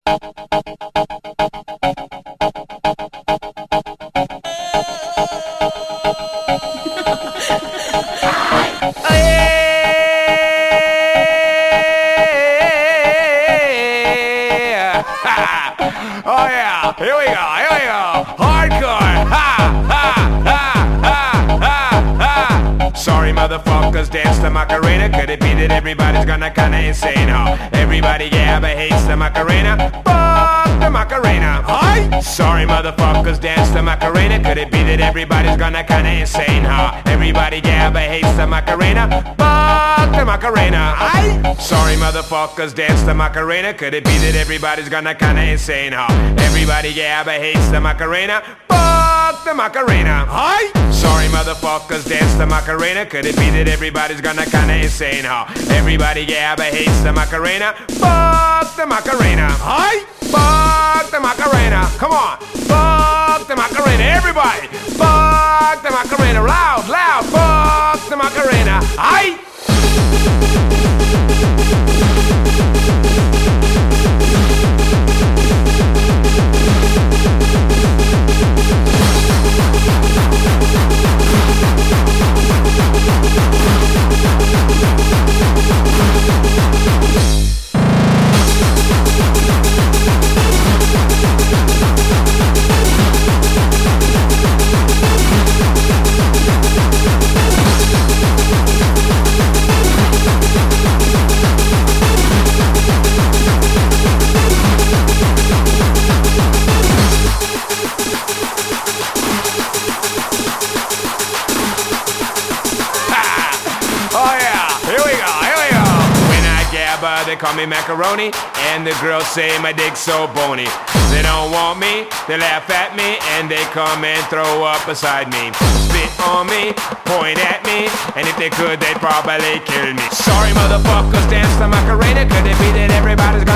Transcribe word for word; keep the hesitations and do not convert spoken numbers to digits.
Oh yeah, here we go, here we go. Hardcore, ha, ha, ha, ha, ha, ha. Sorry motherfuckers, dance the Macarena. Could it be that everybody's gonna kinda insane, huh? Everybody yeah, but hates the Macarena. Fuck the Macarena. Hi. Sorry motherfuckers, dance the Macarena. Could it be that everybody's gonna kinda insane, huh? Everybody yeah, but hates the Macarena. Fuck the Macarena. Hi. Sorry motherfuckers, dance the Macarena. Could it be that everybody's gonna kinda insane, huh? Everybody yeah, but hates the Macarena. Fuck the Macarena. Hi. Sorry motherfuckers, dance the Macarena. Could it be that everybody's gonna kinda insane, huh? Everybody yeah, but hates the Macarena. Fuck the Macarena. Hi. Fuck the Macarena. Come on. Fuck the Macarena. Everybody. Fuck the Macarena. Loud, loud. Fuck the Macarena. Hi. They call me macaroni, and the girls say my dick's so bony. They don't want me, they laugh at me, and they come and throw up beside me. Spit on me, point at me, and if they could, they'd probably kill me. Sorry motherfuckers, dance the Macarena. Could it be that everybody's